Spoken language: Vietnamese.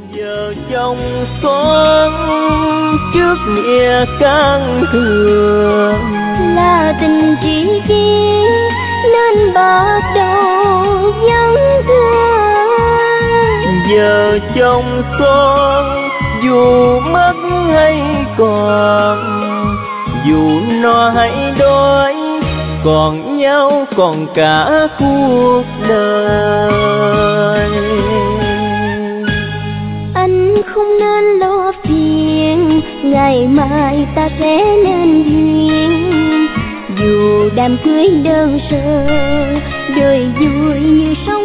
Giờ chồng son trước nghĩa can thừa, là tình chỉ kiên nên bắt đầu vấn thương. Giờ chồng son dù mất hay còn, dù no hay đói, còn nhau còn cả cuộc đời. Anh không nên lo phiền, ngày mai ta sẽ nên duyên. Dù đám cưới đơn sơ, đời vui như sống